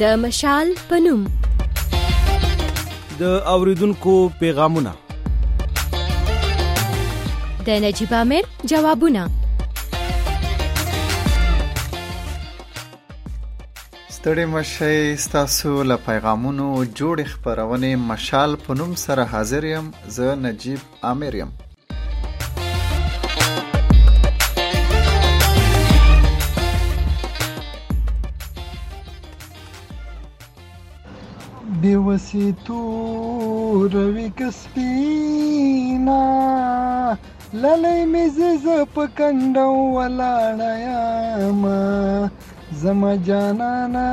د مشال په نوم. د اوریدونکو پیغامونه، د نجیب عامر جوابونه. ستړي مشئ، ستاسو له پیغامونو جوړې خپرونې مشال په نوم سره حاضر یم. زه نجیب عامر یم. بیوسی تو روی کسپینا للی میزیز پکنڈو ولاړیاما زما جانانا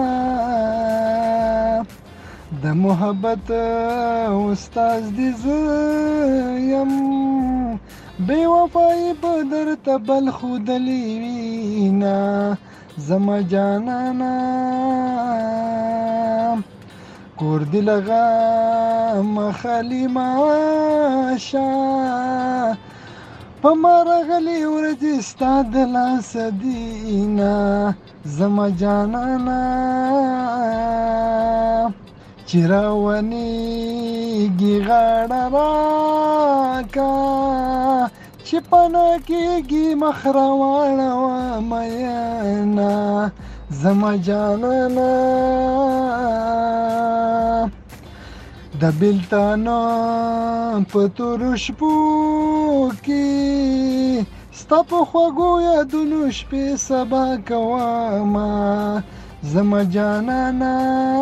د محبت استاز دی زیم بی وفای بدر تبل خودلی وینا زما جانانا کور دی لغا مخالی ماشا پمارا غلی ورزی استاد لاس دینا زما جانانا چراونی گی غاڑا راکا چپنا کی گی مخروانا ومینا زما جانانا د بلتانا پتور شپو کی ستا په خوږو یادونو شپې سبا کوما زما جانانا.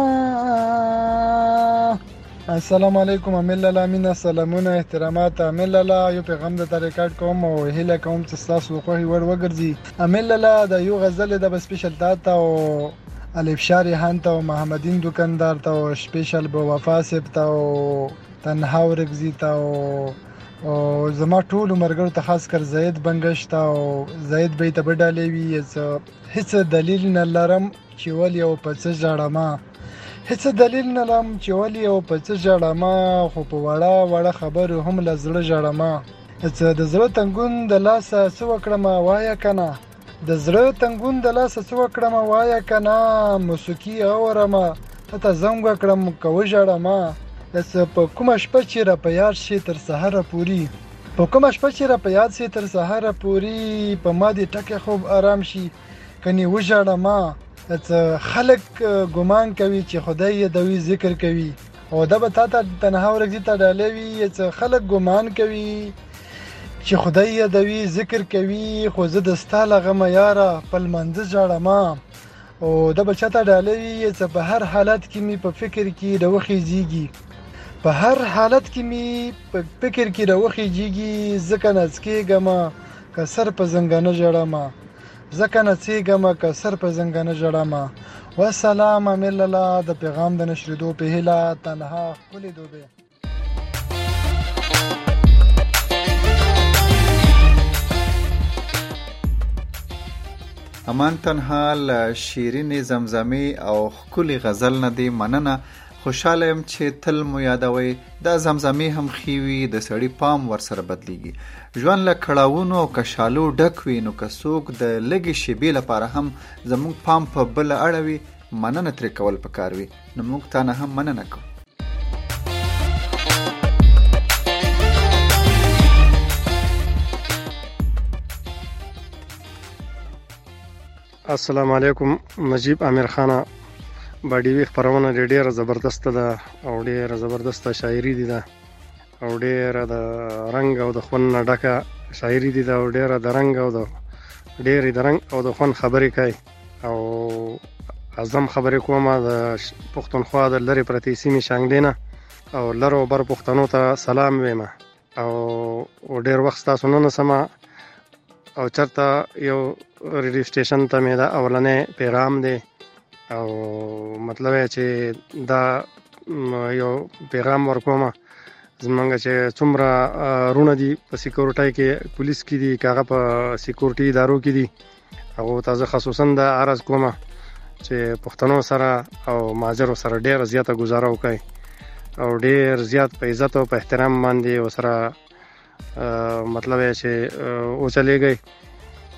السلام علیکم امیل الله مینا سلامونه احترامات امیل الله یو پیغام د ریکارډ کوم او هیله کوم چې تاسو خوښي ور وګرځي. امیل الله د یو غزل د سپیشل داتا او الف شاری هانت او محمدین دکاندار ته او سپیشل به وفا سپ ته او تنها ورګزی ته او زما ټول مرګرو ته خاص کر زید بنگش ته او زید به ته بدالې وی هیڅ دلیل نه لرم چې ولې او په څه ژړما هیڅ دلیل نه لرم چې ولې او په څه ژړما خو په وړه خبر هم لزړه ژړما د زړه تنګون د لاسه څه وکړم وایا کنه د زړه تنګون د لاسه څه وکړم وایا کنه موسیقي اورم ته زنګ وکړم کوه ژړما په کومه شپه چې را په یاد شي تر سحره پوری په کومه شپه چې را په یاد شي تر سحره پوری په ما دې ټکه خوب آرام شي کني وژړما خلک ګمان کوي چې خدای یې دوی ذکر کوي او دا به تا تنها ورګزي ته ډالوي چې خلک ګمان کوي چې خدای یې دوی ذکر کوي خو زه د ستاله غم یاره په لمنځ ژړما او دا به چاته ډالوي چې په هر حالت کې می په فکر کې د وخی زیږي په هر حالت کې می په فکر کې د وخی جیږي ځکه نڅکېږم که سر په زنګانه ژړما ځکه نڅېږم که سر په زنګانه ژړما. والسلام امیل الله د پیغام د نشریدو په هیله تنها ښکلې دوبې. امان تنها له شیرین زمزمې او ښکلې غزل نه دی مننه. خوشاله یم چې تل مو یادوي. دا زمزمې هم خیوي د سړی پام ور سره بدلیږي. ژوند له کړاوونو او کشالو ډک وي نو که څوک د لږې شیبې لپاره هم زموږ پام په بله اړوي مننه ترې کول پکار وي نو موږ تا نه هم مننه کوو. السلام علیکم. نجیب عامر خانه باډیوي خبرونه ډیره زبردست ده او ډیره زبردست شاعري دي ده او ډیره د رنگ او د خون ډکه شاعري دي ده او ډیره د رنگ او د ډیره د رنگ او د خون خبرې کوي او اعظم خبرې کومه د پښتونخوا د لری پرتی سیمې شانګدینه او لرو بر پښتنو ته سلام ویمه او ډیر وخت تاسو نه سما او چرته یو ریډیو سټیشن ته مې دا اولنې پیغام دی او مطلب چې دا یو پیغام ورکومه زمونږ چې څومره رونه دي په سکیورټي کې پولیس کې دي کاغه په سکیورټي ادارو کې دي او تاسو خصوصا د عرض کومه چې پښتنو سره او ماجرو سره ډیر زیاته گزاره وکړي او ډیر زیات په عزت او په احترام باندې وسره مطلب چې او چلےږي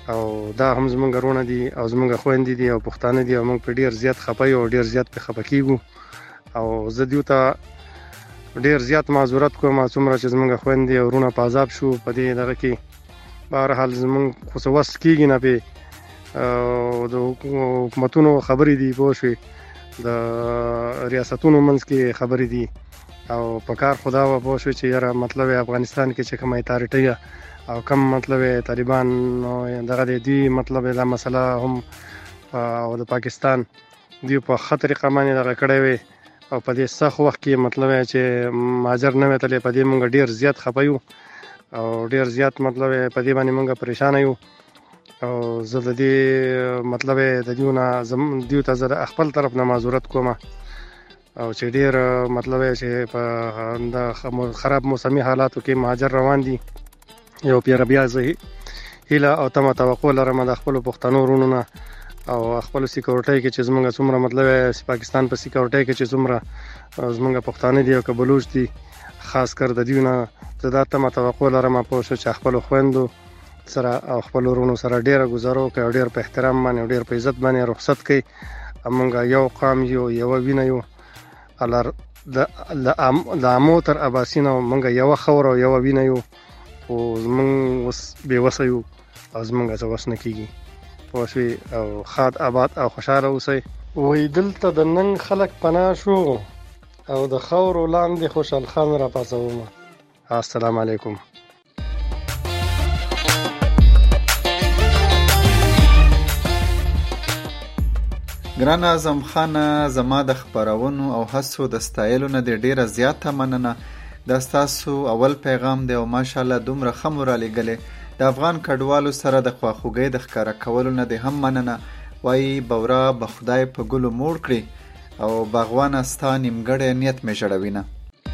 او دا هم زمونږ وروڼه دي او زمونږ خويندې دي او پښتانه دي او موږ په ډیر زیات خپه یو او ډیر زیات په خپه کیږو او زه دیو ته ډیر زیات معذرت کوم څومره چې زمونږ خويندې او وروڼه په عذاب شو په دې دغه کې بهر حال زمونږ خو څه وس کیږي نه په د حکومتونو خبرې دي پوه شوې د ریاستونو منځ کې خبرې دي او په کار خدا و پوه شو چې یاره مطلب افغانستان کې چې کومه اتارټي او کم مطلب طالبان دغه دی مطلب دا مسله هم او د پاکستان دی په خطر قمانه دغه کړی وي او په دې سخت وخت کې مطلب چې ماجر نه وتلې په دې مونږ ډیر زیات خپایو او ډیر زیات مطلب په دې باندې مونږ پریشان یو او زه د دې مطلب د دیو ته زه خپل طرف نه معذرت کوم او چې ډیر مطلب چې په خراب موسمي حالاتو کې مهاجر روان دي یو پیر بیا زه هیله او تمه توقع لرم د خپل پښتنو ورونو نه او خپل سکیورټي کې چې زمونږ څومره مطلب پاکستان په سکیورټي کې چې څومره زمونږ پښتانه دي او بلوچ دي خاص کر د دیونه زه تمه توقع لرم په چې خپل خويندو سره او خپل ورونو سره ډیره گزارو کوي ډیر په احترام باندې ډیر په عزت باندې رخصت کوي امونږ یو قام یو وینه یو الر د امو تر اباسینو مونږ یو خور او یو وینه یو او زمونږ وس به وسیو او زمونږ څه وس نه کیږي پوښي او خاد آباد او خوشاله اوسئ وې دلته د نن خلک پناه شو او د خور ولاندې خوشحال خان را پاسوم السلام علیکم ګران اعظم خان زما د خبرونو او هڅو د ستایلو نه ډیره زیاته مننه دا ستاسو اول پیغام دی او ماشاءالله دومره خمر علی ګله د افغان کډوالو سره د خواخوږي د ښکارا کولو نه هم مننه وای بورا به خدای په ګلو موړ کړی او باغوان استا نیمګړی نیت می جوړوینه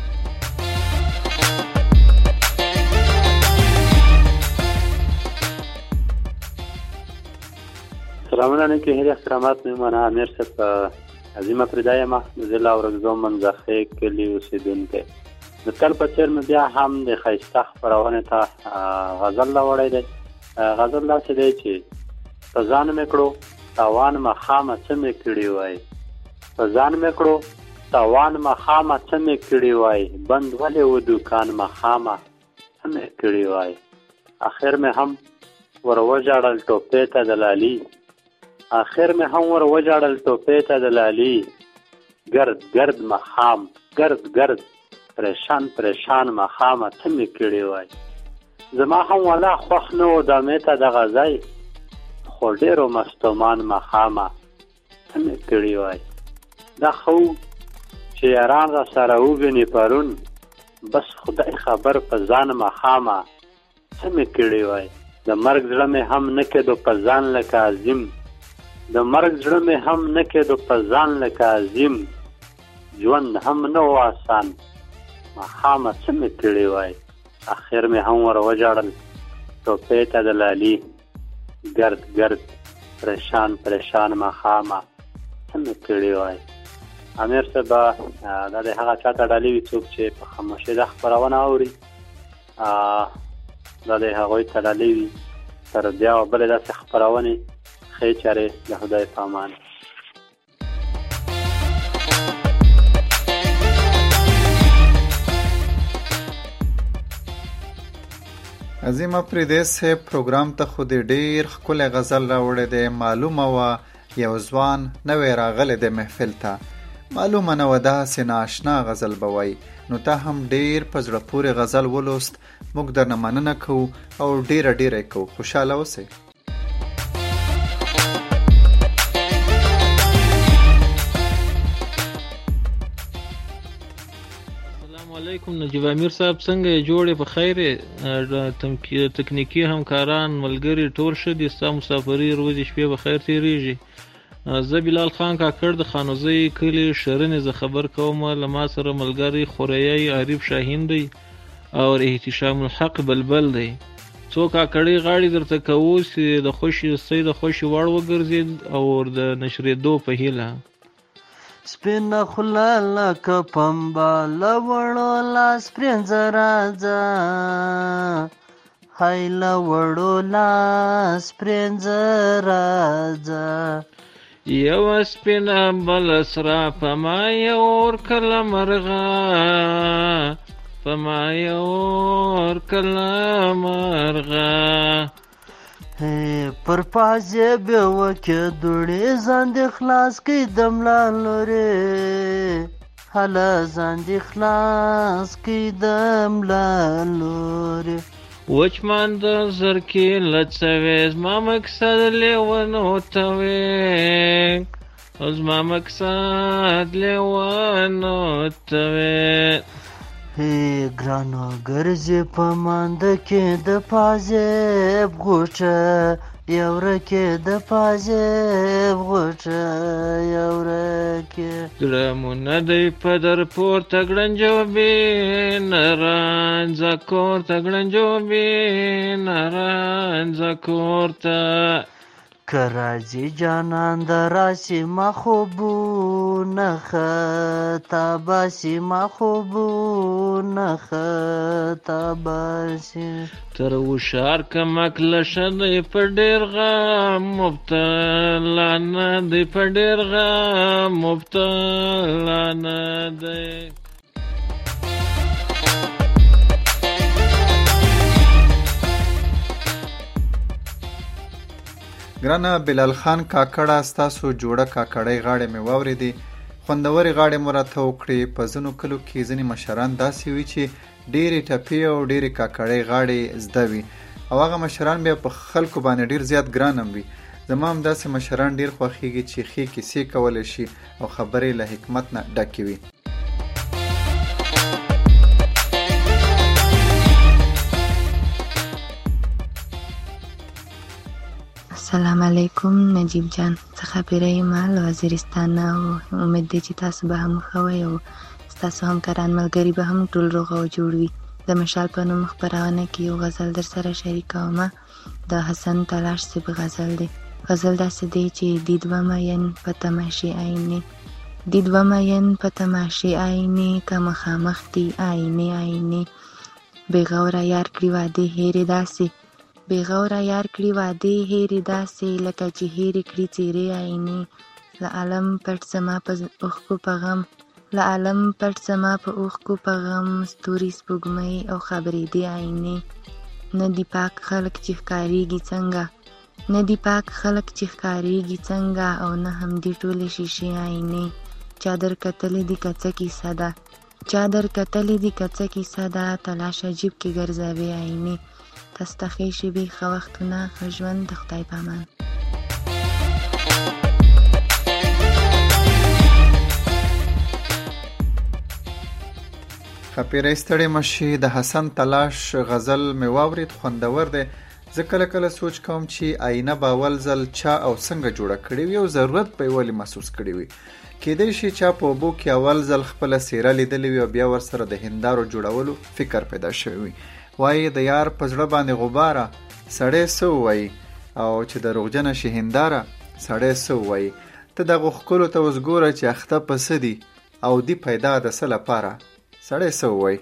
سلامونه علیکم هر احترامات میمانه امیر صاحب عظیمه پردای ما ضلع اورګزو منځخه کلی اوسیدونکو د کل په چیر مې بیا هم د خیسته خبرونه ته غزل لا وړی دی غزل لا څه دی چې په ځان مې کړو تاوان مخامه څه مې کړی وای په ځان مې کړو تاوان مخامه څه مې کړی وای بند ولې و دکان مخامه څه مې کړی وای اخر مې هم ور وجاړل ټوپې ته دلالي اخر مې هم ور وجاړل ټوپې ته دلالي ګرد ګرد مخام ګرد ګرد پریشان پریشان مخامه څه مې کړی وای زما هم ولا خوښ نه و د مې ته د غځای خو ډېرو مستومان مخامه څه مې کړی وای دا خو چې یاران را سره وویني پرون بس خدای خبر په ځان مخامه څه مې کړی وای د مرګ زړه مې هم نه کېدو په ځان لکه عظیم د مرګ زړه مې هم نه کېدو په ځان لکه عظیم ژوند هم نه و آسان مخامه څه مې کړی وای اخر مې هم ور وجاړل ټوپې ته دلالي ګرد ګرد پریشان پریشان مخامه څه مې کړی وای امیر صاحب دا د هغه چاته ډالۍ وي څوک چې په خاموشۍ دا خپرونه اوري دا د هغوی ته ډالۍ وي تر بیا بلې داسې خپرونې ښې چارې د خدای په امان عظیمه پردې صاحب پروګرام ته خو دې ډېر ښکلی غزل راوړی دی معلومه وه یو ځوان نوی راغلی دی محفل ته معلومه نه وه داسې نااشنا غزل به وایي نو تا هم ډېر په زړه پورې غزل ولوست موږ درنه مننه کوو او ډېره ډېره یې کوو خوشحاله اوسئ علیکم نجیب امیر صاحب څنګه جوړې په خیر تکنیکی همکاران ملګری ټول شه دي ستا مسافري روزي شپې به خیر تیریږي زه بلال خان کاکړ د خانوزۍ کلی شرنې زه خبر کوم له ما سره ملګری خوریی عارف شاهین دی او احتشام الحق بلبل دی څو کاکړی غاړي درته کوو چې د خوشي سي د خوشي وړ وګرځید او د نشریدو په هیله سپینا خلا لکه پمبا لوړو لاس پرنځ راځه هایله وړو لاس پرنځه راځه یو سپینه بل سره په ما یور کله مرغه په ما یور کله مرغه پر پازې به وکې دوړې ځان دې خلاص کړي د ملا لورې هله ځان دې خلاص کړي د ملا لورې وچمان د زرکې لڅوې زما مقصد لیونو ته وې زما مقصد لیونو ته وې ګرانو ګرځې په مانده کې د پازیب غوټه یوره کې د پازیب غوټه یوره کې درمونه دی په در پورته ګړنجوبې نرانځه کور ته ګړنجوبې نرانځه کور ته که راځي جانان د راسي ما خوبونه خطاباسي ما خوبونه خطاباسي تر وشار کمک لشه دی په ډېر غم مبتلا نه دی په ډېر غم مبتلا نه دی ګرانه بلال خان کاکړه ستاسو جوړه کاکړۍ غاړې مې واورېدې خوندورې غاړې مو راته وکړې په ځینو کلو کې ځینې مشران داسې وي چې ډېرې ټپې او ډېرې کاکړۍ غاړې زده وي او هغه مشران بیا په خلکو باندې ډېر زیات ګران هم وي زما هم داسې مشران ډېر خوښېږي چې ښې کیسې کولی شي او خبرې له حکمت نه ډکې وي السلام علیکم نجیب جان څخه پیری مال وزیرستان او امید دی چې تاسو به هم خوي او تاسو هم کاران ملګری به هم ټول روغ او جوړ وي د مشال په نوم خبرونه کې یو غزل در سره شریکوم د حسن تلاش سی به غزل دی غزل داسې دی چې دیدو ماین په تماشې عیني دیدو ماین په تماشې عیني که مخامخ دی عیني عیني بېغوره یار کړي واده هېرې داسې بېغوره یار کړي واده هېرې داسې لکه چې هېرې کړي څېرې عیني له عالم پټ زما په اوښکو په غم له عالم پټ زما په اوښکو په غم ستوري سپوږمۍ او خبرېدې عیني نه دي پاک خلک چې ښکارېږي څنګه نه دي پاک خلک چې ښکارېږي څنګه او نه هم دي ټولې شیشې عیني چا در کتلې دي که څه کیسه ده چا در کتلې دي که څه کیسه ده تلاش عجیب کې ګرځوې عیني تاسو ته ښې شېبې ښه وختونه ښه ژوند د خدای په امان خپیری ستړی مشي د حسن تلاش غزل مې واورید خوندور دی زه کله کله سوچ کوم چې آینه به اول ځل چا او څنګه جوړه کړې وي او ضرورت به یې ولې محسوس کړی وي کیدای شي چا په اوبو کې اول ځل خپله څېره لیدلې وي او بیا ورسره د هندارو جوړولو فکر پیدا شوی وي وایي د یار په زړه باندې غباره سړی څه ووایي او چې دروغجنه شي هنداره سړی څه ووایي ته دغو ښکلو ته اوس ګوره چې اخته په څه دي او دی پیدا د څه لپاره سړی څه ووایي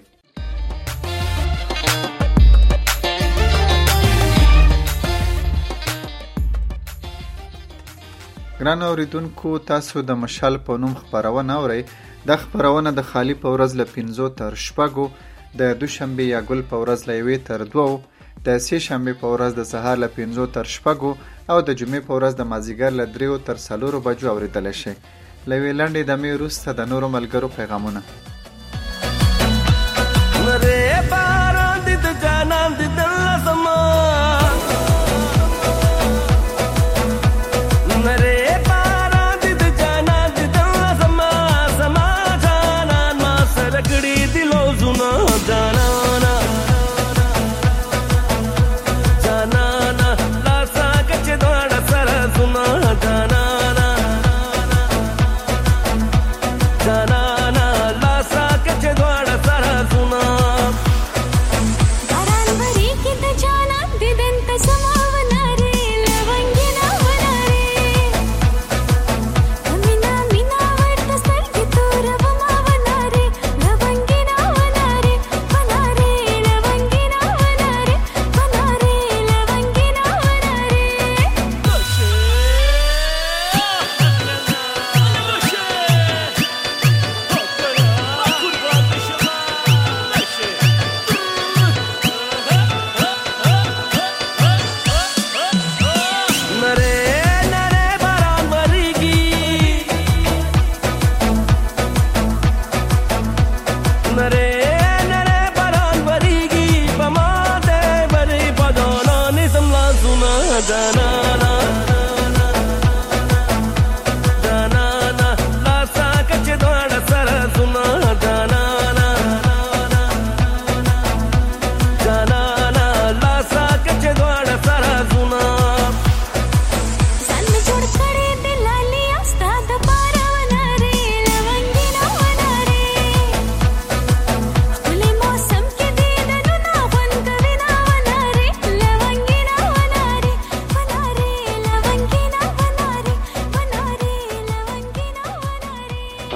ګران اوریدونکو تاسو د مشال په نوم خپرونه اورئ دا خپرونه د خالی په ورځ له 5 تر 6 د دوشنبه یا ګل په ورځ له 1 تر 2 د سه شنبه په ورځ د سهار له 5 تر 6 او د جمعې په ورځ د مازیګر له 3 تر 4 بجو اوریدل شي لوي لنډې د مې روسته د نورو ملګرو پیغامونه نره باران دې د جانان دې د لسما نره باران دې د جانان دې د لسما سما جانان ما سره کړي دلو زونه جانانا جانانا لاسا کچ دوړ سره زونه جانانا جانانا لاسا کچ دوړ سره زونه باران بری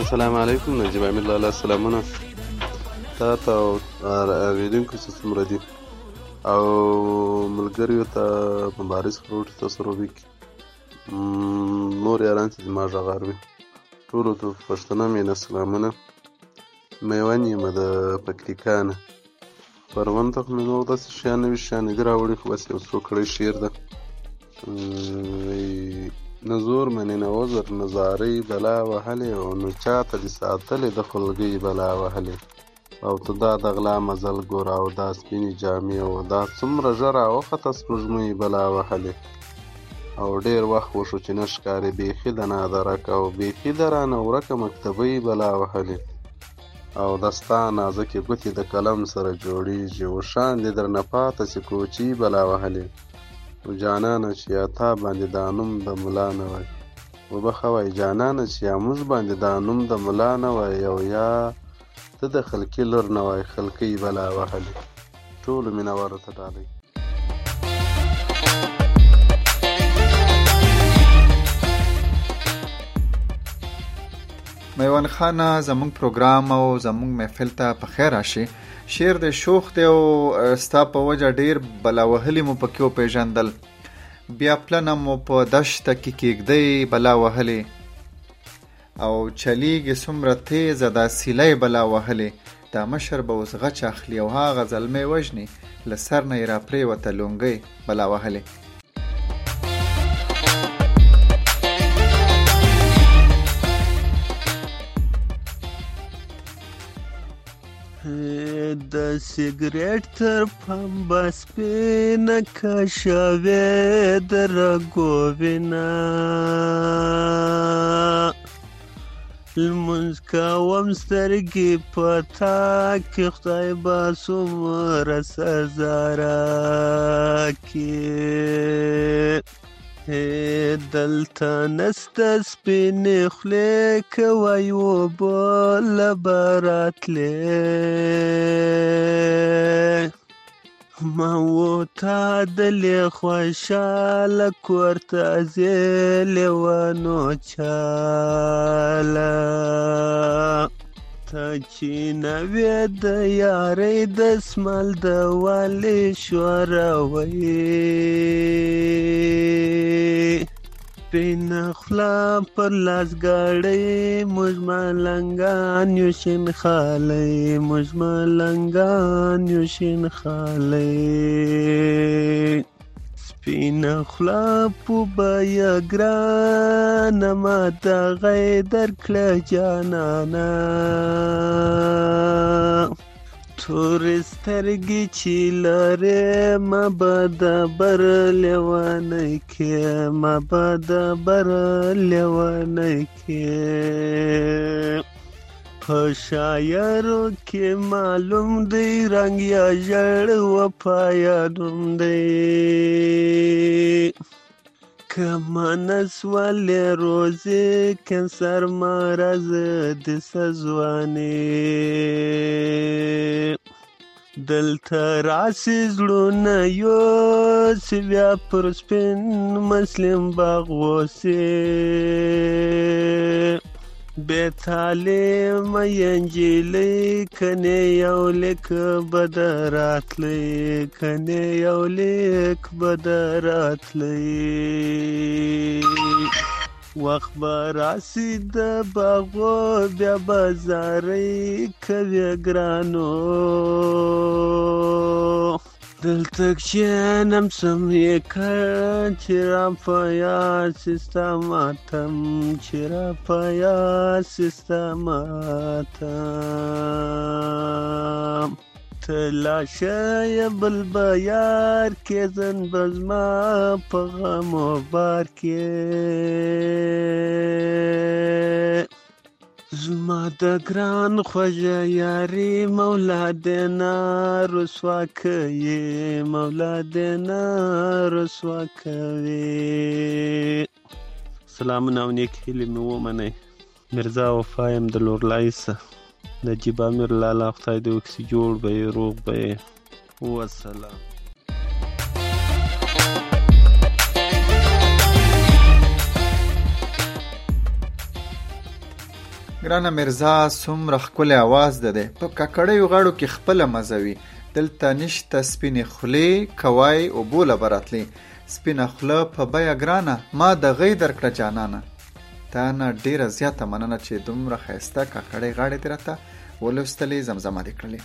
السلام علیکم نجیب امیر لاله سلامونه تا ته اوریدونکو څومره دي او ملګریو ته مبارز خروټ تاسو روبیک نور یاران چې زما غږ اوري ټولو ته پښتنه مینه سلامونه میوند یم د پکتیکا نه پروان ته مې نور داسې شیان نوي شیان دي راوړي خو بس یو څو کړی شعر ده نه زور منې نه عذر نه زارۍ بلا وهلې او نه چاته دې ساتلې د خلګۍ بلا وهلې او ته دا د غلا مزل ګوره او دا سپینې جامې او دا څومره ژر راوخته سپوږمۍ بلا وهلې او ډېر وخت وشو چې نه ښکارې بیخي د نادرک او بیخي د رانه ورکه مکتبۍ بلا وهلې او د ستا نازکې ګوتې د قلم سره جوړیږي وشان دې درنه پاته چې کوچي بلا وهلې و جانانه چې یا تا باندې دا نوم د ملا نه وای وبخه وای جانانه چې یا موږ باندې دا نوم د ملا نه وای او یا ته د خلکي لور نه وای خلکۍ بلا وهلې ټولو مینهوالو ته ډالۍ میوان خانه زمونږ پروګرام او زمونږ محفل ته په خیر راشي شعر د شوخ دی او ستا په وجه ډیر بلا وهلې مو پکې وپېژندل بیا پلنه مو په دشته کې کېږدۍ بلا وهلې او چلیږي څومره تیزه دا سیلی بلا وهلې دا مشر به اوس غچ اخلي او هغه زلمی وژني له سر نه یې راپرېوته لونګۍ بلا وهلې د سیګریټ تر پمبه سپینه کشوې د رګوینه لمونځ کوم سترګې په تا کې خدای به څومره سزا راکړي دلته نسته سپینې خولې که وایي اوبه له به راتلې ما وتادلې خوشاله کور ته ځې لیونو چاله ته چې نوې د یارۍ دسمال د والې شوروئ سپینه خوله پر لاس ګاډۍ موږ ملنګان یو شین خالی موږ ملنګان یو شین خالی سپینه خوله په بیه ګرانه ما دغی درکړه جانانه تورې سترګې چې لرې ما به د بر لیونی کې ما به د بر لیونی کې په شاعرو کې معلوم دی رنګ یا ژړ وفا یادوم دی که منس ولی روزی کنسر مرض دس ځواني دلته راسي زړونه یوسي بیا پر سپین مسلم باغ وسي بې تعلیمه نجلۍ کنې یو لیک به در راتلی کنې یو لیک به در راتلی وخت به راسي د باغو بیا به زارۍ کوي ګرانو دلته کښېنم سم یې کړ چې را په یاد سي ستا ماتم چې را په یاد سي ستا ماتم ته لاشه یې بل به یار کې زن به زما په غم و بار کې زما د ګران خوږه یاري مولا دې نه رسوا کوي مولا دې نه رسوا کوي سلامونه او نیک هیلې مې ومنئ مرزا وفا یم د لورلای څخه نجیب امیر لاله خدای دې وکړي جوړ به یې روغ به یې والسلام ګرانه مرزا څومره ښکلی اواز ده دی، په ککړیو غاړو کې خپله مزه وي. دلته نشته سپینې خولې، کوای اوبو له به راتلې. سپینه خوله په بیه ګرانه، ما د غی درکړه جانانه. تا نه ډېره زیاته مننه چې دومره ښایسته ککړې غاړې دې راته ولوستلې، زمزمه دې کړلې.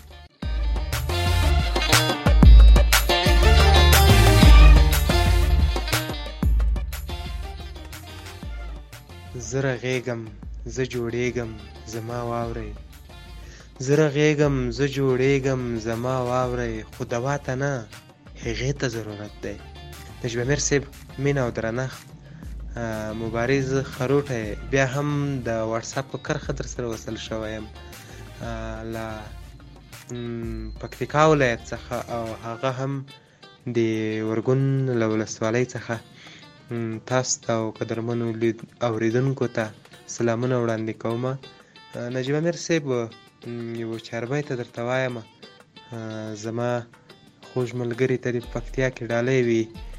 زه رغېږم زه جوړېږم زما واورئ، زه رغېږم زه جوړېږم زما واورئ، خو دوا ته نه هغې ته ضرورت دی. نجیب امیر صاحب مینه او درنښت، مبارز خروټی بیا هم د واتساپ په کرښه در سره وصل شوی یم له پکتیکا ولایت څخه، او هغه هم د ورګون له ولسوالۍ څخه. تاسو ته او قدرمنو اوریدونکو ته سلامونه وړاندې کوم. نجیب امیر صاحب یو چاربی ته درته وایم، زما خوږ ملګري ته د پکتیا کې ډالۍ وي،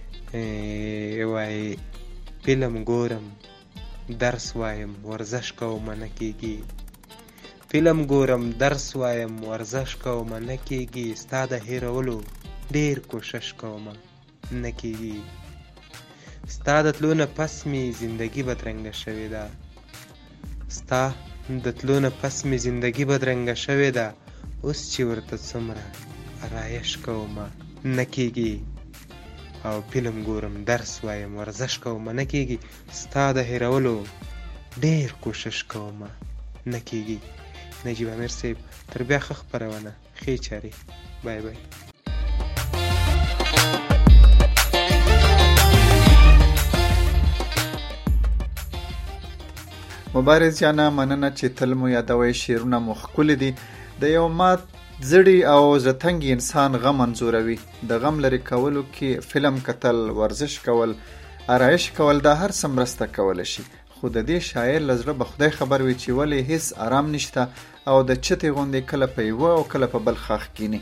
وایي فلم ګورم درس وایم ورزش کوم نه کېږي، فلم ګورم درس وایم ورزش کوم نه کېږي، ستا د هېرولو ډېر کوشش کوم نه کېږي، ستا د تلو نه پس مې زندګي بدرنګه شوې ده، ستا د تلو نه پس مې زندګي بدرنګه شوې ده، اوس چې ورته څومره رایش کوم نه کېږي، او فلم ګورم درس وایم ورزش کوم نه کېږي، ستا د هېرولو ډېر کوشش کوم نه کېږي. نجیب امیر صاحب تر بیا ښه خپرونه، ښې چارې، بای بای. مبارز جانه مننه چې تل مو یادوي، شعرونه مو ښکلي دي. د یو مات زړی او زتنګي انسان غم انځوروي. د غم لري کولو کې فلم کتل، ورزش کول، آرایش کول، دا هر څه مرسته کولی شي. خو د دې شاعر له زړه به خدای خبر وي چې ولې هیڅ آرام نشته او د چتې غوندې کله په یوه او کله په بل خاښ کینی.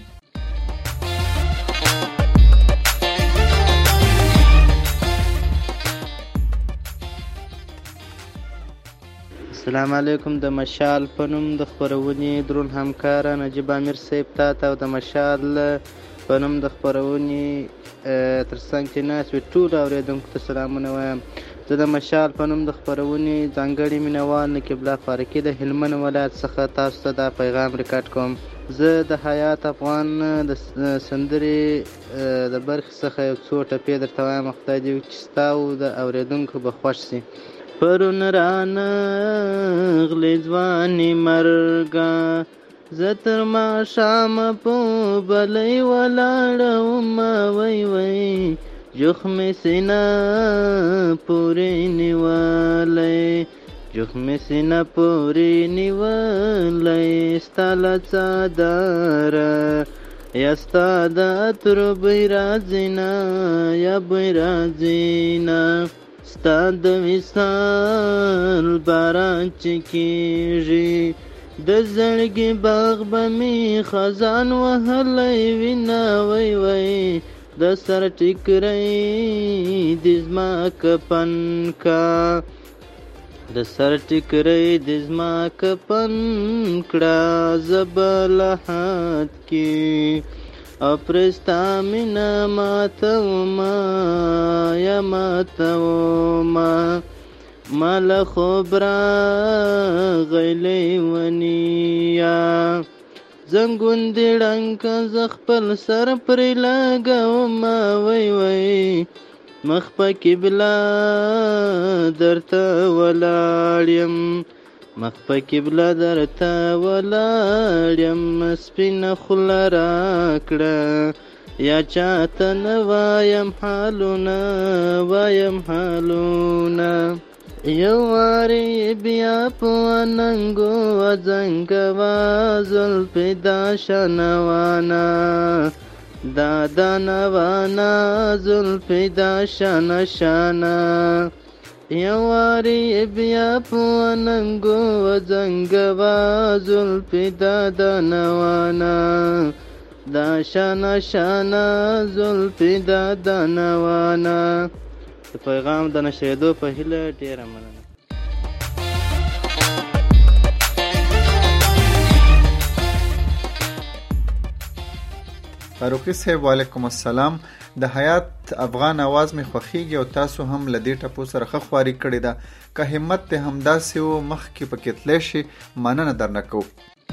السلام علیکم. د مشال په نوم د خپرونې درون همکاره نجیب امیر صاحب ته او د مشال په نوم د خپرونې ترڅنګ چې ناست وي ټولو اورېدونکو ته سلامونه وایم. زه د مشال په نوم د خپرونې ځانګړي مینوال نقیب الله فاروقي د هلمند ولایت څخه تاسو ته دا پیغام ریکارډ کوم. زه د حیات افغان د سندرې د برخې څخه یو څو ټپې درته وایم، خدای دې وکړي چې ستا او د اورېدونکو به خوښ شي. پرون رانغلې ځواني مرګه، زه تر ماښامه په بلۍ ولاړه وای وای، جوخ مې سینه پورې نیولی، جوخ مې سینه پورې نیولی، ستا له څادره یا ستا د عطرو بوی راځي نه یا بوی راځي نه، ستا د وصال باران چې کېږي، د زړګي باغ به مې خزان وهلی وینه وای وای، د سر ټیکری د زما کفن کا، د سر ټیکری د زما کفن کړه، زه به لحد کې او پرستا مینا ماتوما یا ماتوما، ما له خوب راغلی ونیا، زنګوندې ړنګه زه خپل سر پرې لګومه وای وای، مخ په قبله درته ولاړ یم، مخ په قبله درته ولاړ یم، سپینه خوله راکړه یا چاته نه وایم حالونه وایم حالونه، یو وارې بیا په ننګو وځنګوه زلفې دا شنوانه، دا دانوانه زلفې دا شانه شانه، یو وارې بیا په ننګو وځنګوه زلفې دا دانوانه، دا شانه شانه زلفې دا دانوانه. د پیغام د نشریدو په هیله ډېره مننه. فاروقي صاحب وعلیکم السلام. د حیات افغان आवाज می خوخیږي او تاسو هم لدی ټپو سره خخواري کړی دا که همت ته همداسې و مخ کې پکې تللی شي مننه درنه کوو.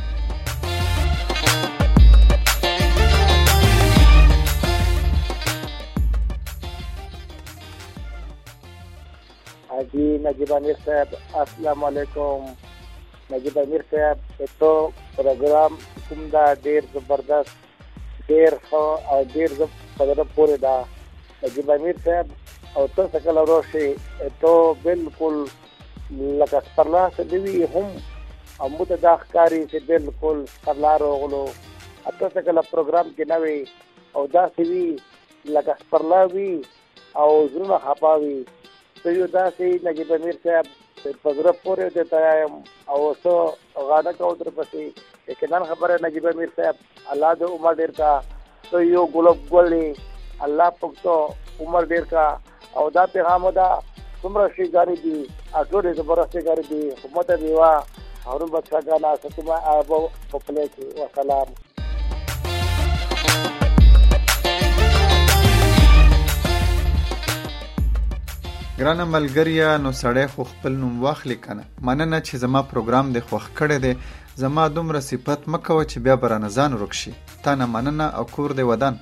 حاجی نجیب امیر صاحب السلام علیکم. نجیب امیر صاحب تو پروګرام کوم دا ډیر زبردست ډیر ښه او ډیر په زړه پورې دا نجیب امیر صاحب او ته څه کله ورشي ته بالکل لکه سپرلاسه دی هم او موږ دا ښکاري چې بالکل سپرلار وغلو ته څه کله پروګرام کې نه وي او داسې وي لکه سپرلا وي او زړونه خپاوي ته یو داسې نجیب امیر صاحب په زړه پورې درته یم او څه غاړه کوو درپسې یقینا خبره نجیب امیر صاحب الله د عمر ډېر کا ته یو ګلاب ګلې الله پکتو عمر ډېر کا او دا پیغام دا څومره شیګاری دي ټولې زبردست شیګاری دي حکومت دیوا هارون بچاګانا ستما ابو پپلیټ وسلام. ګرانه ملګریا نو سړی خو خپل نوم واخلي کنه. مننه چې زما پروګرام د خوښ کړی دی. زما دومره صفت مکوه چې بیا برانه ځان ورک شي. تا نه مننه او کور دی ودان.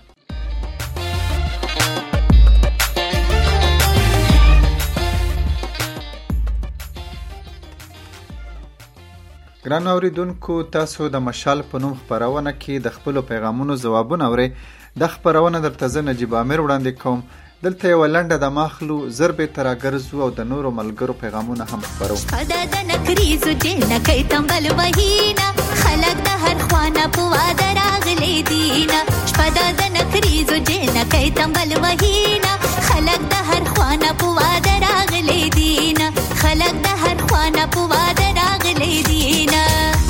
ګرانو اوریدونکو تاسو د مشال په نوم خپرونه کې د خپلو پیغامونو ځوابونه اورئ. د خپرونه درته زه نجیب امیر وړاندې کوم. دلته یو لنډه د ماخلو زربې ترا ګرځو او د نورو ملګرو پیغامونه هم خپرو. خدا د نکریزو جنه کوي تمبل وهینا خلق د هر خوانه په واده راغلي دینا شپدا د نکریزو جنه کوي تمبل وهینا خلق د هر خوانه په واده راغلي دینا خلق د هر خوانه په واده راغلي دینا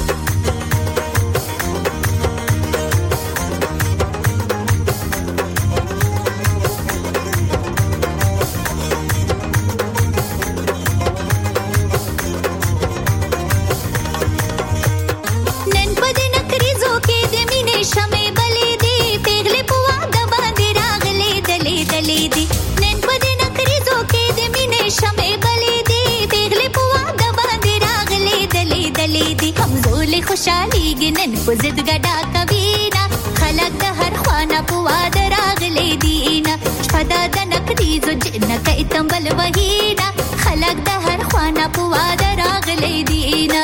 خوشالي ګنن په زد ګډا کوینا خلق د هر خوانه په واده راغلي دینا شپدا د نکریزو جنه کوي تمبل وهینا خلق د هر خوانه په واده راغلي دینا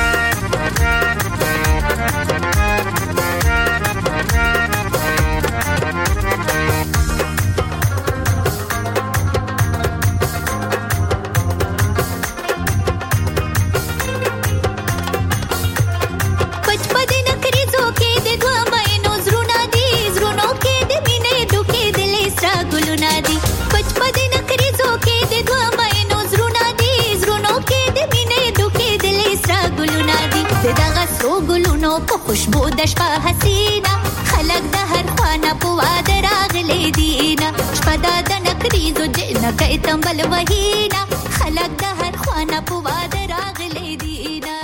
په خوشبو د شپه حسینا خلق د هر خوانه په واده راغلي دینا شپدا د نکریزو جنه کوي تمبل وهینا خلق د هر خوانه په واده راغلي دینا.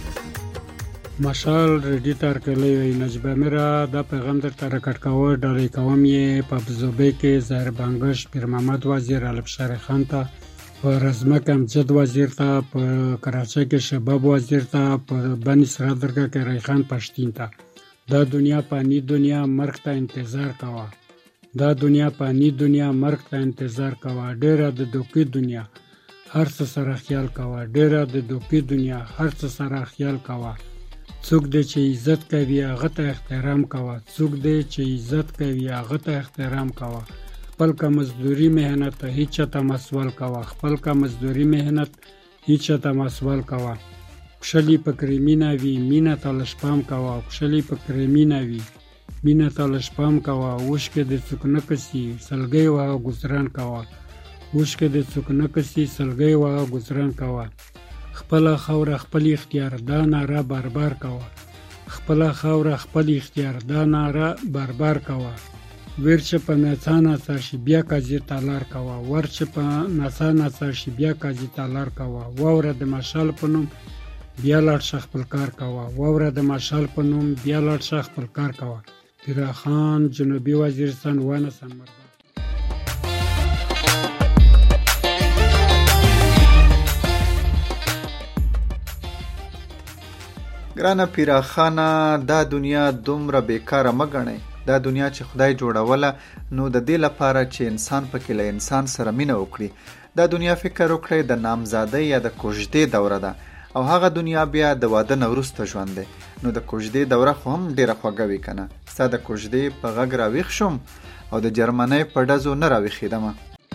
مشال ریډی تر کلی وی نجیب امیر دا پیغام درته راکټ کاوه ډالۍ کوم یې په ابوظبي کې ظاهر بانګش پیر محمد وزیر البشار خان ته په رزمک امجد وزیر ته په کراچۍ کې شباب وزیر ته په بني سرادرګه کې ریحان پښتین ته دا دنیا پانی دنیا مرګ ته انتظار کوا دا دنیا پانی دنیا مرګ ته انتظار کوا ډیره د دوکې دنیا هر څه سره خیال کوا ډیره د دوکې دنیا هر څه سره خیال کوا څوک دې چې عزت کوي هغه ته احترام کوا څوک دې چې عزت کوي هغه ته احترام کوا خپل کا مزدوری مهنت هیڅ ته مسول کوا خپل کا مزدوری مهنت هیڅ ته مسول کوا کشلی پکری مینا وی مینا تل شپام کوا کشلی پکری مینا وی مینا تل شپام کوا وش کې د څوک نه کسي سلګي وا گزاران کوا وش کې د څوک نه کسي سلګي وا گزاران کوا خپل خوره خپل اختیار دا ناره بربر کوا خپل خوره خپل اختیار دا ناره بربر کوا ورچ په نڅانه سرشي بیا کازی تالار کوا ورچ په نڅانه سرشي بیا کازی تالار کوا ووره د مشال په نوم بیا لاړ شخ خپل کار کوا ووره د مشال په نوم بیا لاړ شخ خپل کار کوا پیراخان جنوبی وزیرستان وانسان مربع. ګرانه پیراخانه، دا دنیا دومره بیکاره مه ګڼئ. دا دنیا چې خدای جوړوله نو د دې لپاره چې انسان پکې له انسان سره مینه وکړي. دا دنیا فکر وکړئ د نامزادۍ یا د کوژدې دوره ده او هغه دنیا بیا د واده نه وروسته ژوند دی. نو د کوژدې دوره خو هم ډیره خوږه وي که نه؟ ستا د کوژدې په غږ راویښ شوم او د جرمنۍ په ډزو نه راویښېدمه.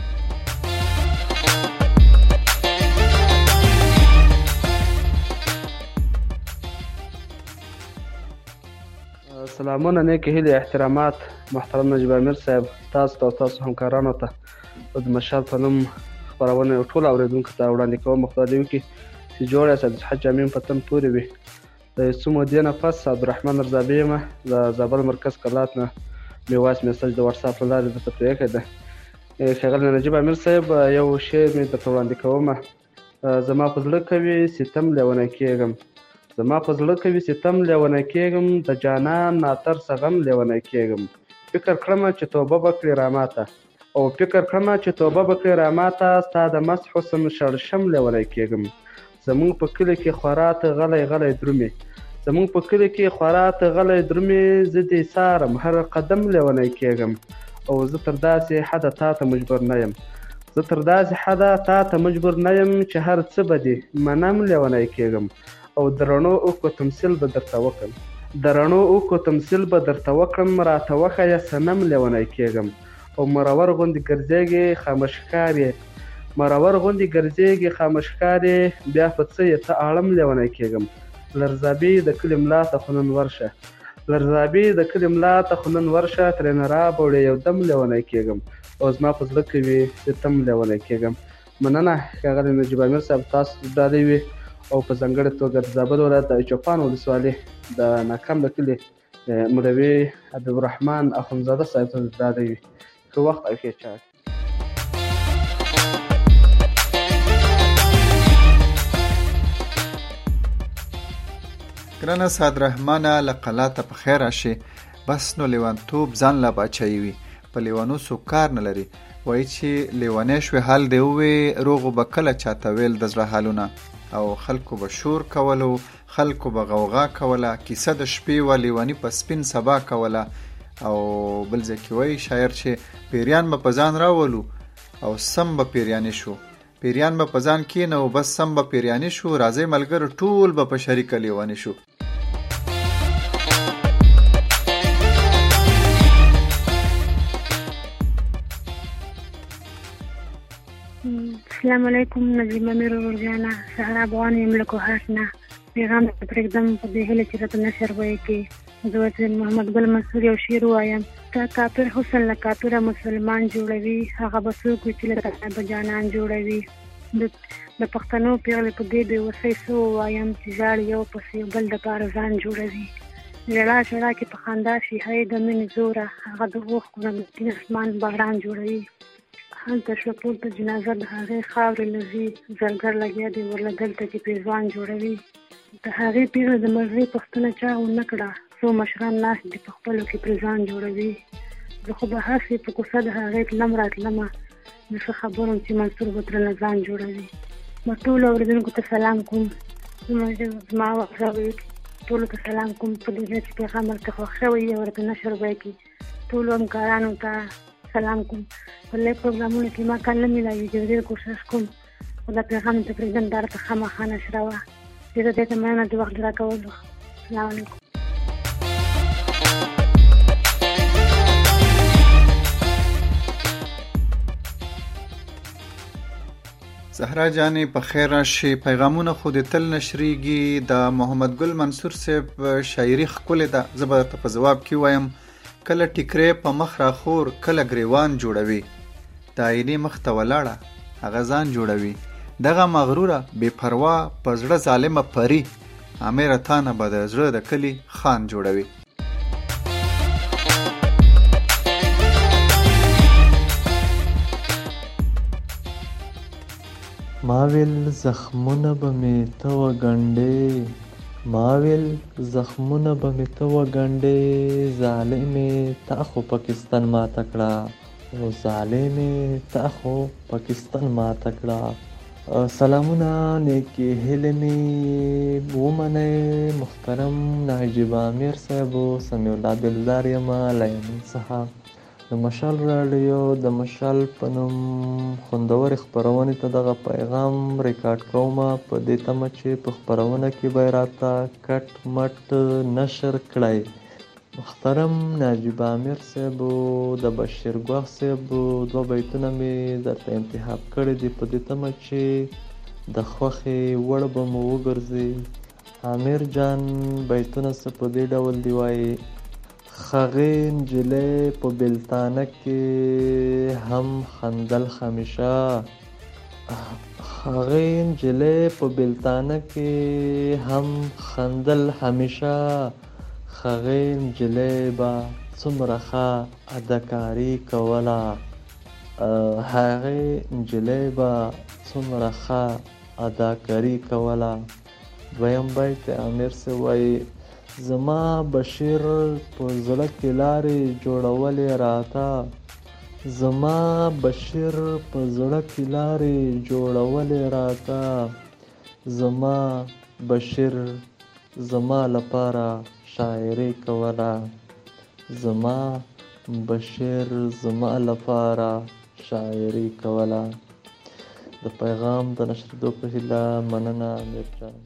سلامونه، نیکې هیلې، احترامات محترم نجیب امیر صاحب، تاسو ته او تاسو همکارانو ته د مشال په نوم خپرونه ټولو اورېدونکو ته وړاندې کوم. خدای دې وکړي چې جوړ یاست، د حج جامع په تن پورې وي. د څو مودې نه پس عبدالرحمن رضابي یم د زابل مرکز کلات نه مې وایس میسج د واتساپ له لارې درته پرېښی دی. ښاغلی نجیب امیر صاحب، یو شعر مې درته وړاندې کومه. زما په زړه کوي ستم لیونی کېږم، زما په زړه کوي ستم لیونی کېږم، د جانان ناترسه غم لیونی کېږم. فکر کړمه چې توبه به کړې راماته، او فکر کړمه چې توبه به کړې راماته، ستا د مست حسن شړشم لیونی کېږم. زمونږ په کلي کې خورا ته غلی غلی درومې، زمونږ په کلي کې خورا ته غلی درومې، زه دې څارم هر قدم لیونی کېږم. او زه تر داسې حده تا ته مجبور نه یم، زه تر داسې حده تا ته مجبور نه یم چې هر څه به دې منم لیونی کېږم. او د رڼو اوښکو تمثیل به درته وکړم، د رڼو اوښکو تمثیل به درته وکړم، راته وښیه صنم لیونی کېږم. او مرور غوندې ګرځېږې خاموش ښکار یې، مرور غوندې ګرځېږې خاموش ښکار یې، بیا په څه یې ته اړم لیونی کېږم. لرزابي د کلي ملا ته خو نن ورشه، لرزابي د کلي ملا ته خو نن ورشه، ترېنه رابوړې یو دم لیونی کېږم. او زما په زړه کې وي ستم لیونی کېږم. مننه ښاغلی نجیب امیر صاحب، تاسو ډالۍ وي. او په ځانګړې توګه د زابل ولایت د چوپان ولسوالۍ د ناکام د کلي مولوي حبیبالرحمن اخندزاده صاحب ته ډالۍ وي. ښه وخت او ښې چاړې. ګرانه صادرحمانه، له قلاته په خیر راشې. بس نو لیونتوب ځان لا باچایي وي، په لیونو څوک کار نه لري. وایي چې لیونی شوې حال دې ووې، روغو به کله چاته ویل د زړه حالونه، او خلکو به شور کولو، خلکو به غوغا کوله، کیسه د شپې و لیونی په سپین سبا کوله. او بل ځای کې وایي شاعر چې پیریان به په ځان راولو او سم به پیریانی شو، پیریان به په ځان کېنه او بس سم به پیریانی شو، راځئ ملګرو ټول به په شریکه لیونی شو. السلام علیکم، نجیب امیر ورجانا، سهرا بوان یم له کوهاټ نه. پیغام ته پرېږدم په دې هیله چې راته نشر وایي کې زه محمد ګل منصور یو شعر ووایم. تا کافر حسن له کافره مسلمان جوړوي، هغه به څوک وي چې له به جانان جوړوي. د پښتنو پیغلې په دې بېوسۍ څه ووایم چې ژاړي یو پسې یو بل دپاره ځان جوړوي. ژړا ژړا کې په خندا شي هی د مینې زوره، هغه د اوښکو نه د اسمان باران جوړوي. هلته شوه پورته جنازه د هغې خاورې لږي، زرګر لګیا دی ورله دلته چې پېزوان جوړوي. د هغې پیغلې د مرغۍ پوښتنه چا ونه کړه، څو مشران ناست دي په خپلو کې پرې ځان جوړوي. زه خو به هسې په کوڅه د هغې تلم راتلمه، زه ښه خبر وم چې منصور به ترنه ځان جوړوي. ما ټولو اورېدونکو ته سلام کوم، زما ټولو ته سلام کوم په دې ځای چې پیغام ورته خوښ شوی دی او ورته نشر به یې کړي. ټولو همکارانو ته سلام کوم. په لږ پروګرامونو کې ما کار نه میلاویږي، ډېر کوشش کوم خو دا پیغام ته پرېږدم دا راته خامخا نشروه. ډېره دې ته مننه د وخت راکولو. السلام علیکم. زهرا جانې په خیر راشي. پیغامونه خو دې تل نشریږي. د محمد ګل منصور صاحب شاعري ښکلې ده، زه به درته په ځواب کې وایم کله ټیکرې په مخ راخور، کله ګریوان جوړوي، د آینې مخ ته ولاړه هغه ځان جوړوي. دغه مغروره بې پروا په زړه ظالمه پري، امیر تانه به د زړه د کلي خان جوړوي. ما ویل زخمونه به مې ته وګنډې، ما ویل زخمونه به مې ته وګنډې ظالمې تا خو پاکستان ماته کړه او ظالمې تا خو پاکستان ماته کړه. سلامونه نیکې هیلې مې ومنئ محترم نجیب امیر صاحب و سمیع الله دلدار یم له یمن څخه. د مشال راډیو د مشال په نوم خوندورې خپرونې ته دغه پیغام ریکارډ کوم په دې تمه چې په خپرونه کې به یې راته کټ مټ نشر کړی. محترم نجیب امیر صاحب د بشیر ګواښ صاحب 2 بیتونه مې درته انتخاب کړي دي په دې تمه چې د خوښې وړ به مو وګرځي. امیر جان بیتونه څه په دې ډول دی وایي: خغې نجلۍ په بلتانه کې هم خندل همیشه، هغې نجلۍ په بلتانه کې هم خندل همیشه، هغې نجلۍ به څومره ښه اداکاري کوله، هغې نجلۍ به څومره ښه اداکاري کوله. دویم بیت امیر سے وایي: زما بشیر په زړه کې لارې جوړولې راته، زما بشیر په زړه کې لارې جوړولې راته، زما بشیر زما لپاره شاعري کوله، زما بشیر زما لپاره شاعري کوله. د پیغام د نشریدو په هیله مننه امیر جان.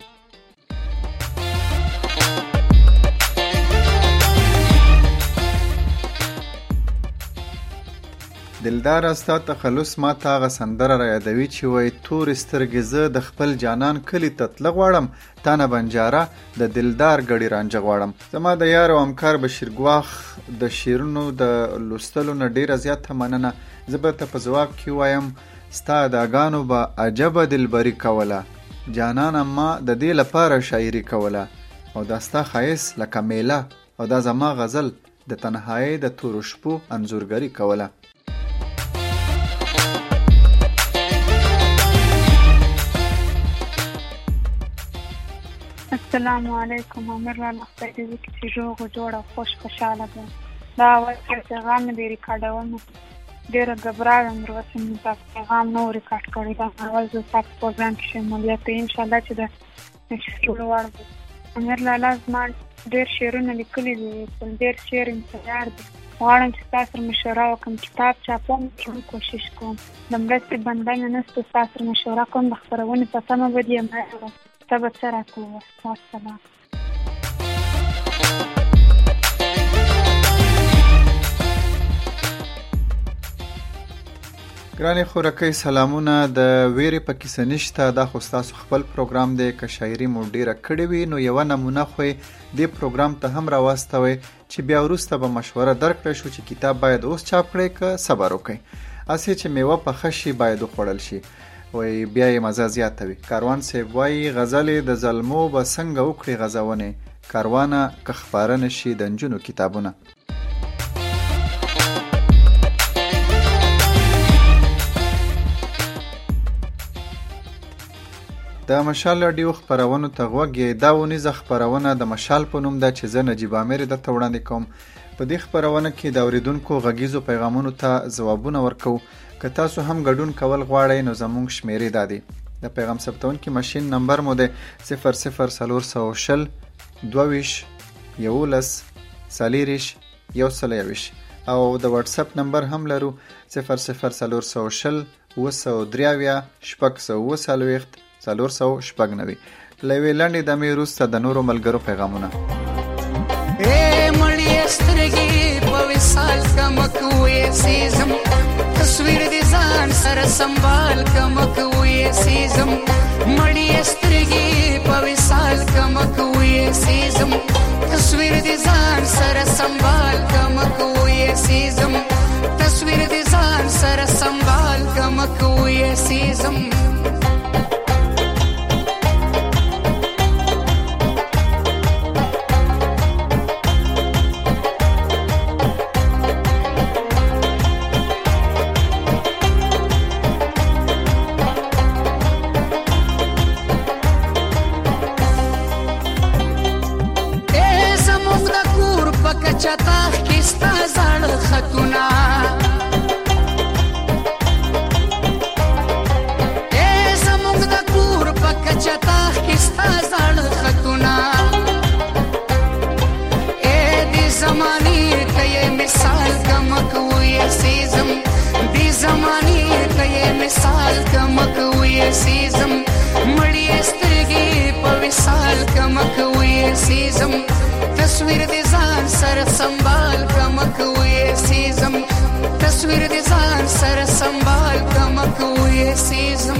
دلدار ستا تخلص ما ته هغه سندره را یادوي چې وایي: تورې سترګې زه د خپل جانان کلي ته تله غواړم، تا نه بنجاره د دلدار ګړي رانجه غواړم. زما د یار او همکار بشیر ګواښ د شعرونو د لوستلو نه ډېره زیاته مننه. زه به ته په ځواب کې وایم: ستا اداګانو به عجبه دلبري کوله، جانان ما د دې لپاره شاعري کوله، او دا ستا ښایست لکه میله، او دا زما غزل د تنهایی د تورو شپو انځورګري کوله. السلام علیکم. امیر لاله خدای دې وکړي چې روغ او جوړ او خوشحاله ده. دا اول پیغام مې دی ریکارډوم، ډېره ګبرایم وروسته مې دا پیغام نو ریکارډ کړی. دا اول زه تاسو پروګرام کې شمولیت یم انشاءالله چې د شروع وړ دی. امیر لاله زما ډېر شعرونه لیکلي دي، ډېر شعر مې تیار دي. غواړم چې تاسو سره مشوره وکړم، کتاب چاپوم هم کوشش کوم. د مرستې بنده مې نشته، تاسو سره مشوره کوم د خپرونې په تمه به دې یم ته به څه راته ووایې. والسلام. ګرانې خورکۍ سلامونه. د ویرې په کیسه نشته، دا خو ستاسو خپل پروګرام دی. که شاعري مو ډیره کړې وي نو یوه نمونه خو دې پروګرام ته هم راواستوئ چې بیا وروسته به مشوره درکړی شو چې کتاب باید اوس چاپ کړئ که صبر وکئ. هسې چې میوه پخه شي باید وخوړل شي، وای بیا یې مزه زیاته وي. کاروان صاحب وایي: غزلې د ظلمو به څنګه وکړي غزونې، کاروانه که خپاره نشي د نجونو کتابونه. د مشال راډیو خپرونو ته غوږ یې. دا ونیزه خپرونه د مشال په نوم ده چې زه نجیب امیر درته وړاندې کوم. په دې خپرونه کې د اوریدونکو غږیزو پیغامونو ته ځوابونه ورکو. که تاسو هم ګډون کول غواړئ نو زموږ شمیرې دا دي. د پیغام ثبتونکي ماشین نمبر مو دی 00420 22 11 40 121 او د واتس اپ نمبر هم لرو 00420 223 640 490. لوی لنډې دمې وروسته د نورو ملګرو پیغامونه. مړې سترګې په وصال کمک وې سیزم، تصویر دې ځان سره سنبال کمک وې سیزم، مړې سترګې په وصال کمک وې سیزم، تصویر دې ځان سره سنبال کمک وې سیزم، تصویر دې ځان سره سنبال کمک وې سیزم. وصال کمک وې سیزم مړې سترګې په وصال کمک وې سیزم تصویر دې ځان سره سنبال کمک وې سیزم تصویر دې ځان سره سنبال کمک وې سیزم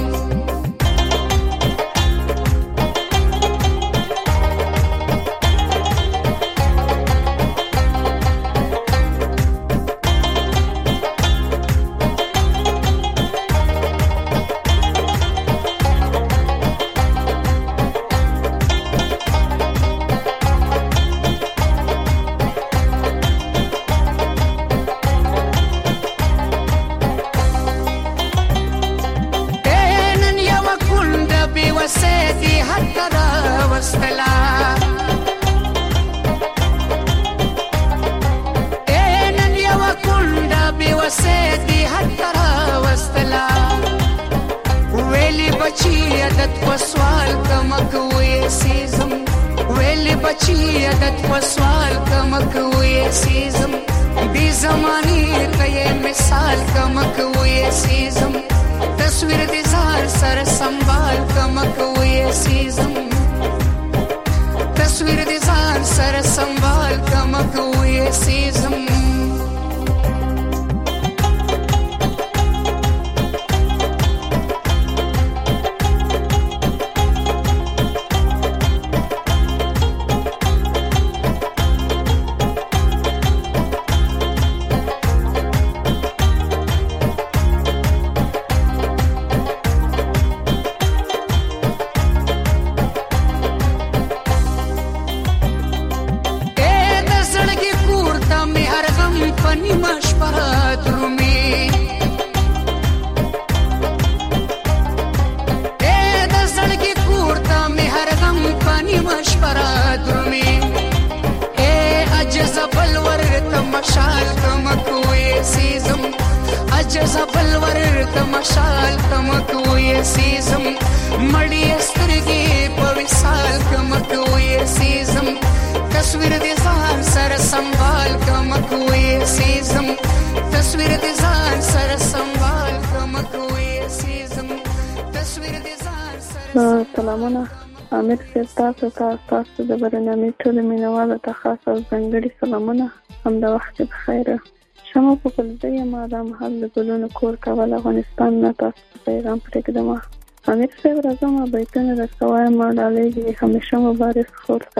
سلامونه امیر صاحب تاسو تاسو د برنامې ټول مینوالو ته خاص او ځانګړي سلامونه هم د وخت بخیر شمو په کلدی ما د محل ګلونو کور کول افغانستان نه تاسو پیغام پرېږدم امیر صاحب راځم بیتونه رسوای ما ډالېږي همیشه مبارک خورته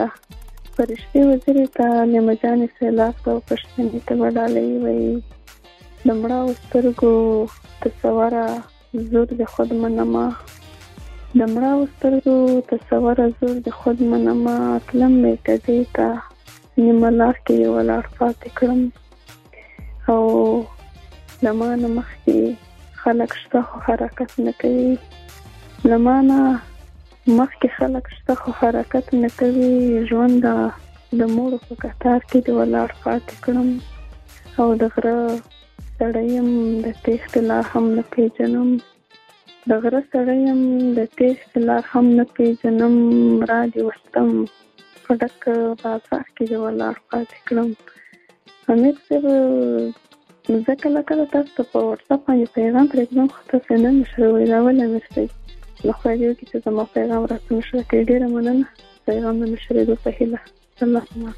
فرشتي وزیري ته لمجانې سیلاب او پښتنې ته وډالې وي د مړه سترګو تصوره زور د خود منما د مړه سترګو تصوره زور د خود منما تلم مې کدی ته نیمه لار کې ولاړ پاتې کړم او لمانه مخکې خلک شته خو حرکت نه کوي لمانه مخکې خلک شته خو حرکت نه کوي ژوند د موړو په کتار کې د ولاړ پاتې کړم او د غره سړی یم د تېښتې لار هم نه پیژنم د غره سړی یم د تېښتې لار هم نه پیژنم را دې وستم په ډک بازار کې د ولاړ پاتې کړم امیر صاحب زه کله کله تاسو ته په وټساپ باندې پیغام پرېږدم خو تاسو نه نشئ ویلولی امیر صاحب نو خدای دې وکړي چې زما پیغام راته نشره کوي ډېره مننه پیغام نه نشرېدو په هیله الله سما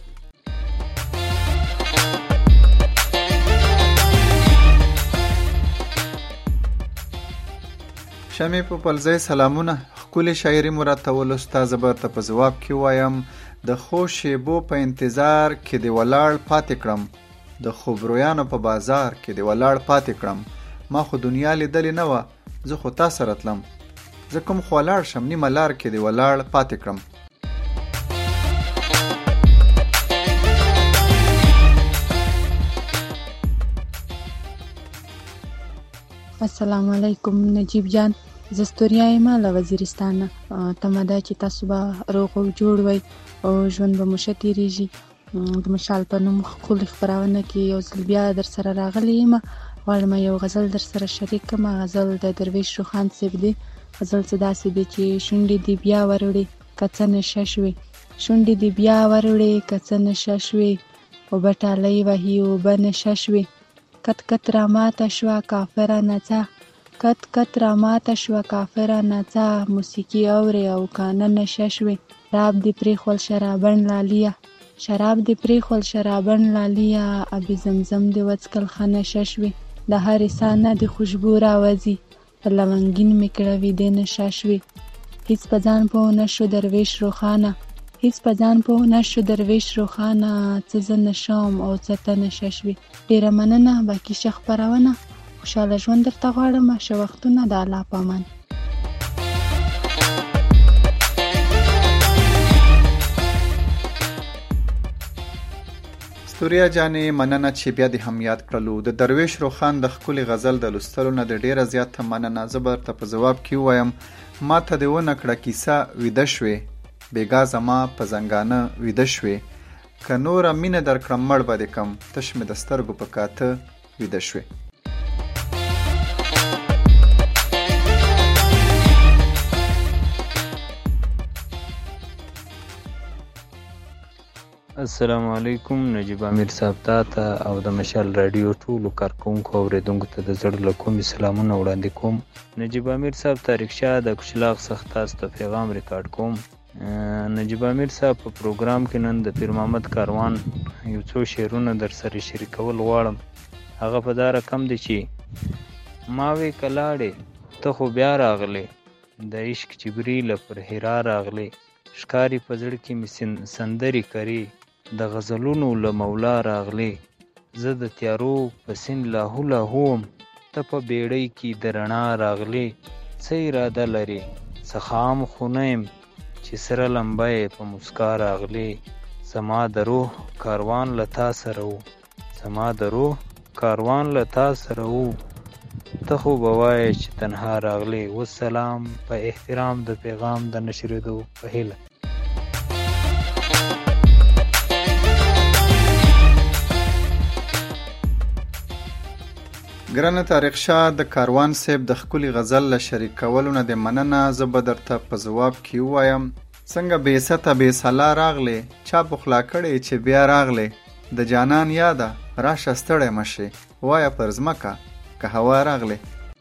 شمې په پلځای سلامونه ښکلې شاعري مو راته ولوسته زه به ورته په ځواب کې وایم د ښو شیبو په انتظار کې دې ولاړ پاتې کړم د خوبرویانو په بازار کې دې ولاړ پاتې کړم ما خو دنیا لیدلې نه وه زه خو تا سره تلم زه کوم خوا لاړ شم نیمه لار کې دې ولاړ پاتې کړم السلام علیکم نجیب جان زستوریا یم له وزیرستان تمه ده چې تاسو به روغ او جوړ وئ او ژوند به مو ښه تېرېږي د مشال په نوم ښکلې خپرونه کې یو ځل بیا در سره راغلی یم غواړم یو غزل در سره شریک کړم غزل د درویش روخان صاحب دی غزل څه داسې دی چې شونډې دې بیا وروړې که څه نشه شوې شونډې دې بیا وروړې که څه نشه شوې اوبه ټالۍ وهي اوبه نشه شوې کت کت را ماته شوه کافره نڅه کت کت را ماته شوه کافره نڅا موسیقي اورې او کانه نشه شوې شراب دې پرېښول شرابن لالیه شراب دې پرېښول شرابن لالیه ابي زمزم دې وڅکل ښه نشه شوې د هرې ساه نه دې خوشبو راوځي په لونګین مې کړه ویدې نشه شوې هېڅ په ځان پوه نه شو درویش روښانه هېڅ په ځان پوه نه شو درویش روښانه څه زه نشه وم او څه ته نشه شوې ډېره مننه باقي ښه خپرونه خوشحاله ژوند درته غواړم ښه وختونه د الله په امان ستوریا جانې مننه چې بیا دې هم یاد کړلو د درویش روخان د ښکلي غزل د لوستلو نه د ډېره زیاته مننه زه به درته په ځواب کې ووایم ما ته دې ونه کړه کیسه ویده شوې بېګا زما په زنګانه ویده شوې که نوره مینه درکړم مړ به دې کم تش مې د سترګو په کاته ویده شوې السلام علیکم نجیب امیر صاحب ته او د مشال رادیو ټولو کارکونکو اوریدونکو ته د زړه له کومې سلامونه وړاندې کوم نجیب امیر صاحب ته رکشا د کشلاغ څخه تاسو ته پیغام ریکارډ کوم نجیب امیر صاحب په پروګرام کې نن د پیر محمد کاروان یو څو شعرونه در سره شریکول غواړم هغه په دا رقم دی چې ما وی کلاړې ته خو بیا راغلې د عشق جبریل پر هرا راغلې ښکاری په زړه کې مې سندرې کري د غزلونو له مولا راغلې زه د تیارو په سین لاهو لاهوم ته په بیړۍ کې د رڼا راغلې څه اراده لرې څه خام خو نه یم چې سره لمبه یې په مسکا راغلې زما د روح کاروان له تا سره و زما د روح کاروان له تا سره و ته خو به وایې چې تنها راغلې والسلام په احترام د پیغام د نشرېدو په هیله ګرانه طارق شاه د کاروان صاحب د ښکلي غزل له شریکولو نه د مننه زه به درته په ځواب کې ووایم څنګه بې سته بې سلا راغلې چا پخلا کړې چې بیا راغلې د جانان یاده راشه ستړی مشې وایه پر ځمکه که هوا راغلې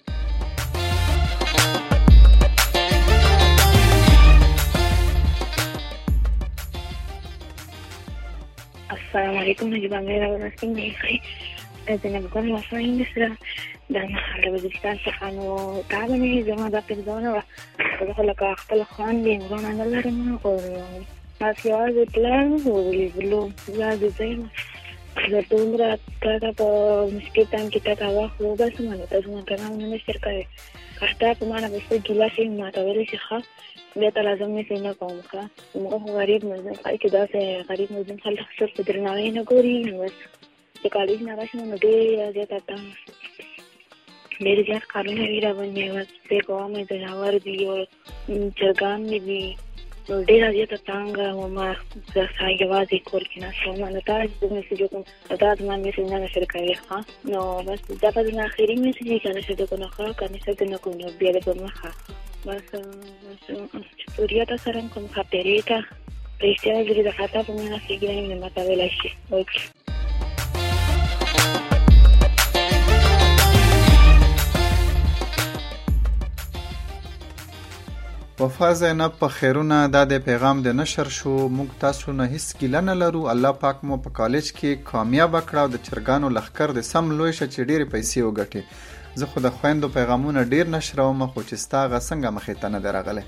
السلام علیکم نجیب امیر ورسیم نیخی زینب ګل وفاین سره د محل وزیرستان څخه نو تعلمي زما دا پرځونه وه زه لکه خپل خواندې ورونه نه لرم خو تاسو یوازې پلان ولیدلو یوازې ځایم زه دومره تا په مشکل ټایم کې تا ته وخت وباسم نو تاسو ما پیغام نه نشر کوئ که تا په مانه به څه ګیله شي ما ته ویلی شي ښه بیا ته لازم نه نه کوم ښه موږ خو غریب مظلوم خلک داسې غریب مظلوم خلک صرف په درناوي نه ګوري نو بس د کالج نه راشم نو ډېره زیاته ډېر زیات کارونه وي راباندې ورپسې کوم ځناور دي او چرګان مې دي نو ډېره زیاته تانګه وم زه یوازې کور کې ناسته وم نو تا چې زه میسج وکړم دا زما میسج نه نشر کوي ښه نو بس دا به زما اخري میسج وي که نشر د کنه ښه که نشر د نه کوم نو بیا د به مخه بس سوریا ته سره کوم خاطرې ته رښتیا ویلي د خطا په مینه کې ګرانې مې ماته ویلی شي اوکې وفا زینب په خیرونه دا د پیغام د نشر شو موږ تاسو نه هیڅ ګیله نه لرو الله پاک مو په کالج کې کامیاب کړه او د چرګانو لښکر د سم لوی شه چې ډېرې پیسې وګټي زه خو د خویندو پیغامونه ډېر نشروم خو چې ستا هغه څنګه مخې ته نه دی راغلی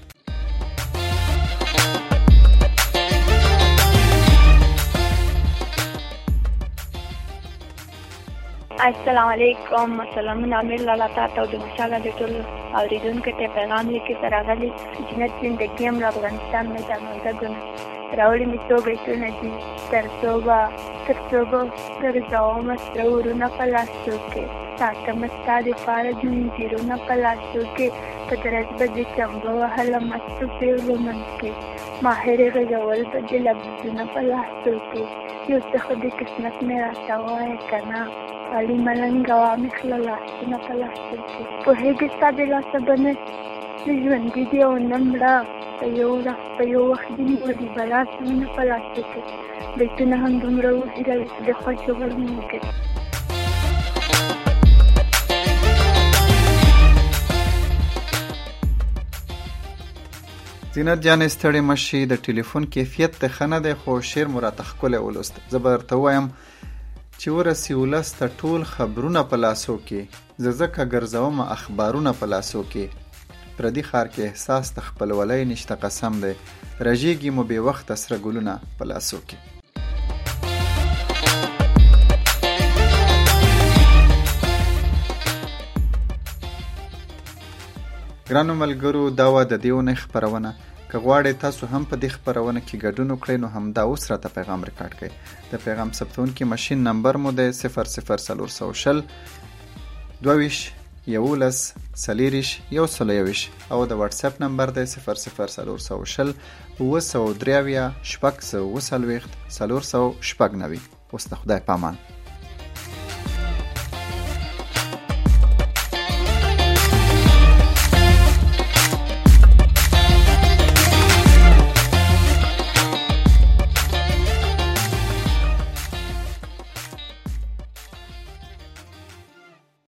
السلام علیکم سلامونه امیر لالا تاته او د مشاله د ټول اوریدونکو ته پیغام لیکي تر راغلی جنت زندگی هم افغانستان مې د منځګونه راوړي مې څو بیتونه دي تر صوبه ګرځومه سره ورونه په لاسو کې ساتمه ستا دپاره ځنځیرونه په لاسو کې په درز به دې چمبه وهله مستو پېغلو منځ کې ماهرې غږول به دې لفظونه په لاسو کې یو څه خو دې قسمت مې راته ووایه که نه علي ملنګه وامې خله لاسونه په لاسو کې پوهېږې ستا د لاسه به نه ژوندي دي او نه مړه په یو وخت دې نیولي به لاسونه په لاسو کې بیتونه هم دومره وهیروي چې د خوښې وړ مې وکړي زینت جان ستړی مشي، د ټلیفون کیفیت ته ښه نه دی، خو شعر مو راته ښکلی ولوست. زه به درته ووایم چې ورسي ولس ته ټول خبرونه په لاسو کې، زه ځکه ګرځوم اخبارونه په لاسو کې. پردي ښار کې احساس ته خپلولی نشته قسم دی، رژیږي مو بې وخته سره ګلونه په لاسو کې. ګرانو ملګرو، دا وه د دې اونۍ خپرونه. که غواړئ تاسو هم په دې خپرونه کې ګډون وکړئ نو همدا اوس راته پیغام ریکارډ کړئ. د پیغام ثبتونکي ماشین نمبر مو دی 00420 22 11 40 121 او د واتس اپ نمبر دی 00420 903 440 490. اوس د خدای په امان.